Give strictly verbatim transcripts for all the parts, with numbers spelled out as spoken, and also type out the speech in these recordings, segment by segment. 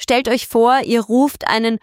Stellt euch vor, ihr ruft einen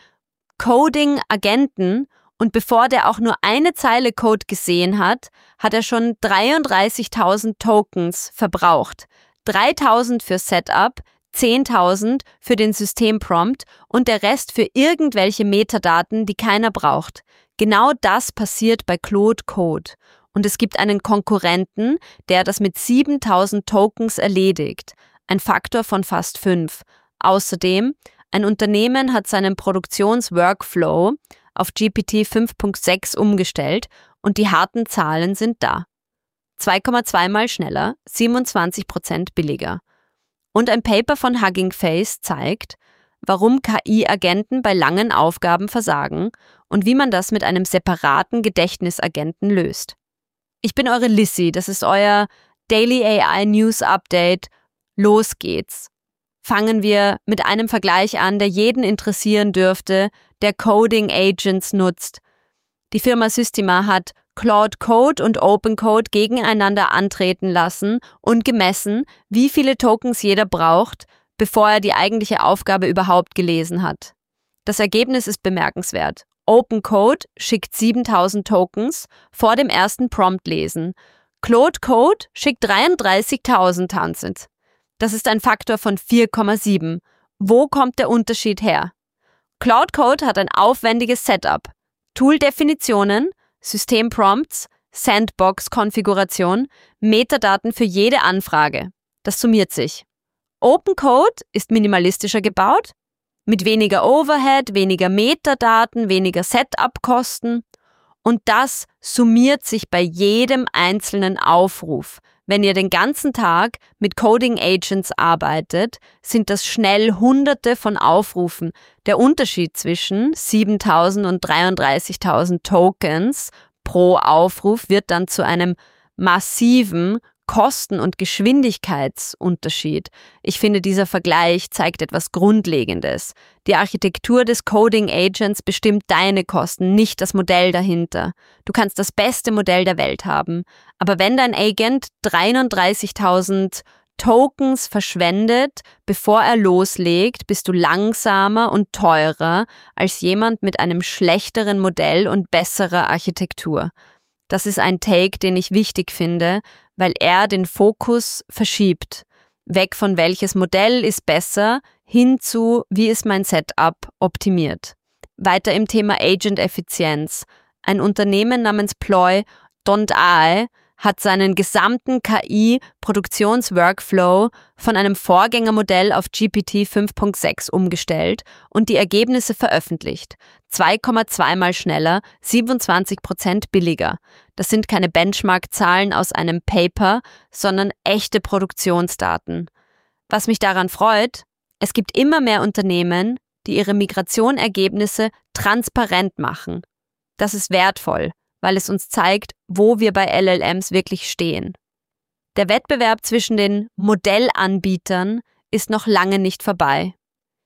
Coding-Agenten und bevor der auch nur eine Zeile Code gesehen hat, hat er schon dreiunddreißigtausend Tokens verbraucht. dreitausend für Setup, zehntausend für den Systemprompt und der Rest für irgendwelche Metadaten, die keiner braucht. Genau das passiert bei Claude Code. Und es gibt einen Konkurrenten, der das mit siebentausend Tokens erledigt. Ein Faktor von fast fünf. Außerdem, ein Unternehmen hat seinen Produktionsworkflow auf G P T fünf Punkt sechs umgestellt und die harten Zahlen sind da. zwei Komma zwei Mal schneller, siebenundzwanzig Prozent billiger. Und ein Paper von Hugging Face zeigt, warum K I-Agenten bei langen Aufgaben versagen und wie man das mit einem separaten Gedächtnisagenten löst. Ich bin eure Lissy, das ist euer Daily A I News Update. Los geht's. Fangen wir mit einem Vergleich an, der jeden interessieren dürfte, der Coding Agents nutzt. Die Firma Systema hat Claude Code und Open Code gegeneinander antreten lassen und gemessen, wie viele Tokens jeder braucht, bevor er die eigentliche Aufgabe überhaupt gelesen hat. Das Ergebnis ist bemerkenswert. Open Code schickt siebentausend Tokens vor dem ersten Prompt lesen. Claude Code schickt dreiunddreißigtausend Tokens. Das ist ein Faktor von vier Komma sieben. Wo kommt der Unterschied her? Claude Code hat ein aufwendiges Setup, Tool-Definitionen, Systemprompts, Sandbox-Konfiguration, Metadaten für jede Anfrage. Das summiert sich. Open Code ist minimalistischer gebaut, mit weniger Overhead, weniger Metadaten, weniger Setup-Kosten und das summiert sich bei jedem einzelnen Aufruf. Wenn ihr den ganzen Tag mit Coding Agents arbeitet, sind das schnell Hunderte von Aufrufen. Der Unterschied zwischen siebentausend und dreiunddreißigtausend Tokens pro Aufruf wird dann zu einem massiven Kosten- und Geschwindigkeitsunterschied. Ich finde, dieser Vergleich zeigt etwas Grundlegendes. Die Architektur des Coding Agents bestimmt deine Kosten, nicht das Modell dahinter. Du kannst das beste Modell der Welt haben, aber wenn dein Agent dreiunddreißigtausend Tokens verschwendet, bevor er loslegt, bist du langsamer und teurer als jemand mit einem schlechteren Modell und besserer Architektur. Das ist ein Take, den ich wichtig finde, weil er den Fokus verschiebt. Weg von welches Modell ist besser, hin zu wie ist mein Setup optimiert. Weiter im Thema Agent-Effizienz. Ein Unternehmen namens Ploy Punkt A I hat seinen gesamten K I-Produktionsworkflow von einem Vorgängermodell auf G P T fünf Punkt sechs umgestellt und die Ergebnisse veröffentlicht. zwei Komma zwei Mal schneller, siebenundzwanzig Prozent billiger. Das sind keine Benchmark-Zahlen aus einem Paper, sondern echte Produktionsdaten. Was mich daran freut, es gibt immer mehr Unternehmen, die ihre Migrationergebnisse transparent machen. Das ist wertvoll, weil es uns zeigt, wo wir bei L L Ms wirklich stehen. Der Wettbewerb zwischen den Modellanbietern ist noch lange nicht vorbei.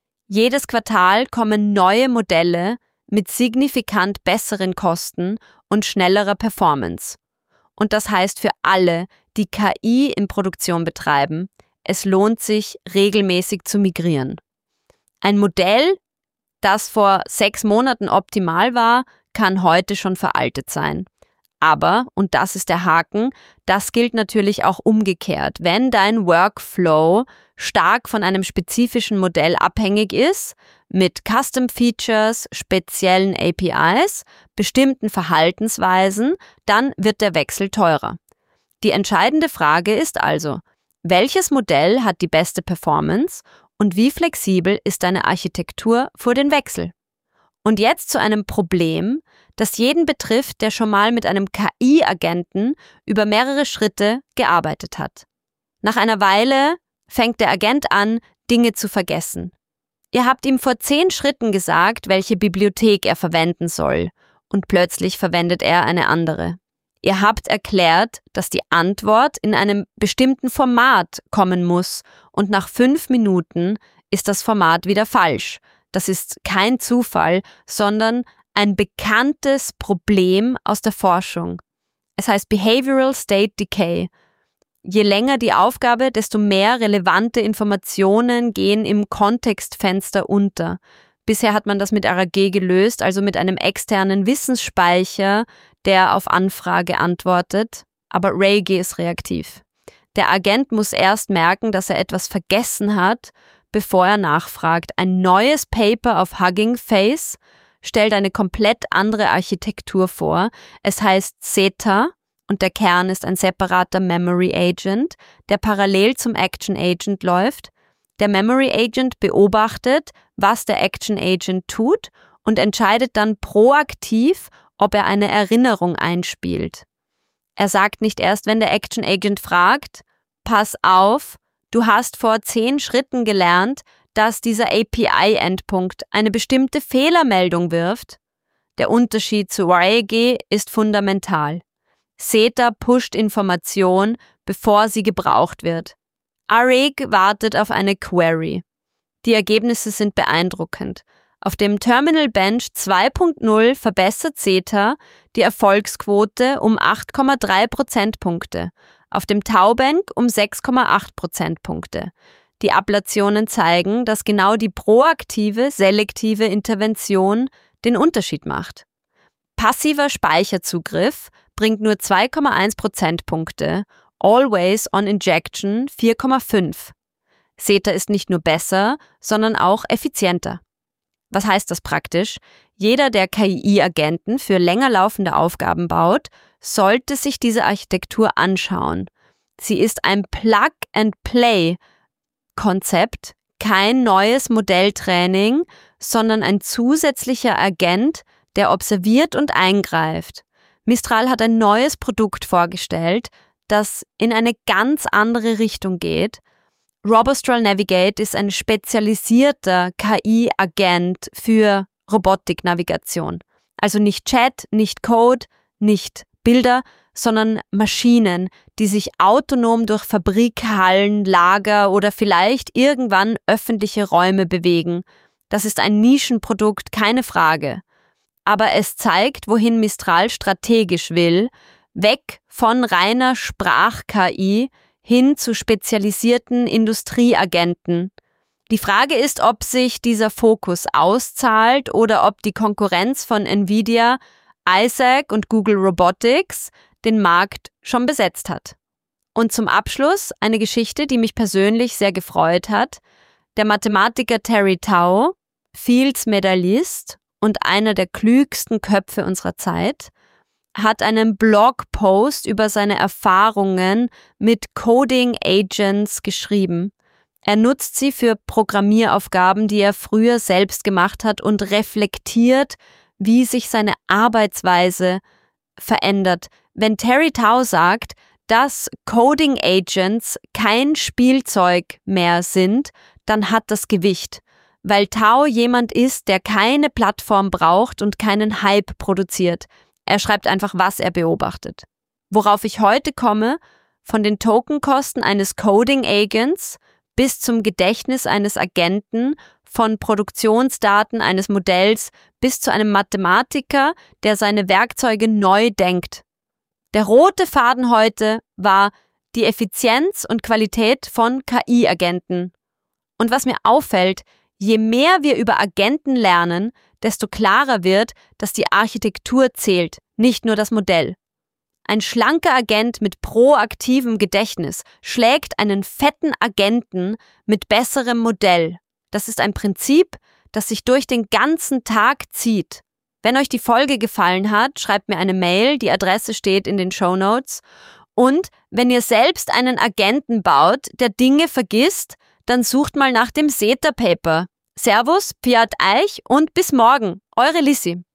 Jedes Quartal kommen neue Modelle mit signifikant besseren Kosten und schnellerer Performance. Und das heißt für alle, die K I in Produktion betreiben, es lohnt sich, regelmäßig zu migrieren. Ein Modell, das vor sechs Monaten optimal war, kann heute schon veraltet sein. Aber, und das ist der Haken, das gilt natürlich auch umgekehrt. Wenn dein Workflow stark von einem spezifischen Modell abhängig ist, mit Custom Features, speziellen A P Is, bestimmten Verhaltensweisen, dann wird der Wechsel teurer. Die entscheidende Frage ist also, welches Modell hat die beste Performance und wie flexibel ist deine Architektur für den Wechsel? Und jetzt zu einem Problem, das jeden betrifft, der schon mal mit einem K I-Agenten über mehrere Schritte gearbeitet hat. Nach einer Weile fängt der Agent an, Dinge zu vergessen. Ihr habt ihm vor zehn Schritten gesagt, welche Bibliothek er verwenden soll, und plötzlich verwendet er eine andere. Ihr habt erklärt, dass die Antwort in einem bestimmten Format kommen muss, und nach fünf Minuten ist das Format wieder falsch. Das ist kein Zufall, sondern ein bekanntes Problem aus der Forschung. Es heißt Behavioral State Decay. Je länger die Aufgabe, desto mehr relevante Informationen gehen im Kontextfenster unter. Bisher hat man das mit R A G gelöst, also mit einem externen Wissensspeicher, der auf Anfrage antwortet. Aber RAG ist reaktiv. Der Agent muss erst merken, dass er etwas vergessen hat, bevor er nachfragt. Ein neues Paper auf Hugging Face stellt eine komplett andere Architektur vor. Es heißt Zeta und der Kern ist ein separater Memory Agent, der parallel zum Action Agent läuft. Der Memory Agent beobachtet, was der Action Agent tut und entscheidet dann proaktiv, ob er eine Erinnerung einspielt. Er sagt nicht erst, wenn der Action Agent fragt, pass auf, du hast vor zehn Schritten gelernt, dass dieser A P I-Endpunkt eine bestimmte Fehlermeldung wirft. Der Unterschied zu R A G ist fundamental. Zeta pusht Information, bevor sie gebraucht wird. R A G wartet auf eine Query. Die Ergebnisse sind beeindruckend. Auf dem Terminal Bench zwei Punkt null verbessert Zeta die Erfolgsquote um acht Komma drei Prozentpunkte, auf dem Taubenk um sechs Komma acht Prozentpunkte. Die Ablationen zeigen, dass genau die proaktive, selektive Intervention den Unterschied macht. Passiver Speicherzugriff bringt nur zwei Komma eins Prozentpunkte, Always on Injection vier Komma fünf. Zeta ist nicht nur besser, sondern auch effizienter. Was heißt das praktisch? Jeder, der K I-Agenten für länger laufende Aufgaben baut, sollte sich diese Architektur anschauen. Sie ist ein Plug-and-Play-Konzept, kein neues Modelltraining, sondern ein zusätzlicher Agent, der observiert und eingreift. Mistral hat ein neues Produkt vorgestellt, das in eine ganz andere Richtung geht. Robostral Navigate ist ein spezialisierter K I-Agent für Robotiknavigation. Also nicht Chat, nicht Code, nicht Bilder, sondern Maschinen, die sich autonom durch Fabrikhallen, Lager oder vielleicht irgendwann öffentliche Räume bewegen. Das ist ein Nischenprodukt, keine Frage. Aber es zeigt, wohin Mistral strategisch will, weg von reiner Sprach-K I hin zu spezialisierten Industrieagenten. Die Frage ist, ob sich dieser Fokus auszahlt oder ob die Konkurrenz von Nvidia, Isaac und Google Robotics den Markt schon besetzt hat. Und zum Abschluss eine Geschichte, die mich persönlich sehr gefreut hat. Der Mathematiker Terry Tao, Fields-Medaillist und einer der klügsten Köpfe unserer Zeit, hat einen Blogpost über seine Erfahrungen mit Coding Agents geschrieben. Er nutzt sie für Programmieraufgaben, die er früher selbst gemacht hat und reflektiert, wie sich seine Arbeitsweise verändert. Wenn Terry Tao sagt, dass Coding Agents kein Spielzeug mehr sind, dann hat das Gewicht, weil Tao jemand ist, der keine Plattform braucht und keinen Hype produziert. Er schreibt einfach, was er beobachtet. Worauf ich heute komme, von den Tokenkosten eines Coding Agents bis zum Gedächtnis eines Agenten, von Produktionsdaten eines Modells bis zu einem Mathematiker, der seine Werkzeuge neu denkt. Der rote Faden heute war die Effizienz und Qualität von K I-Agenten. Und was mir auffällt, je mehr wir über Agenten lernen, desto klarer wird, dass die Architektur zählt, nicht nur das Modell. Ein schlanker Agent mit proaktivem Gedächtnis schlägt einen fetten Agenten mit besserem Modell. Das ist ein Prinzip, das sich durch den ganzen Tag zieht. Wenn euch die Folge gefallen hat, schreibt mir eine Mail, die Adresse steht in den Shownotes. Und wenn ihr selbst einen Agenten baut, der Dinge vergisst, dann sucht mal nach dem Zeta Paper. Servus, Fiat Eich und bis morgen. Eure Lissi.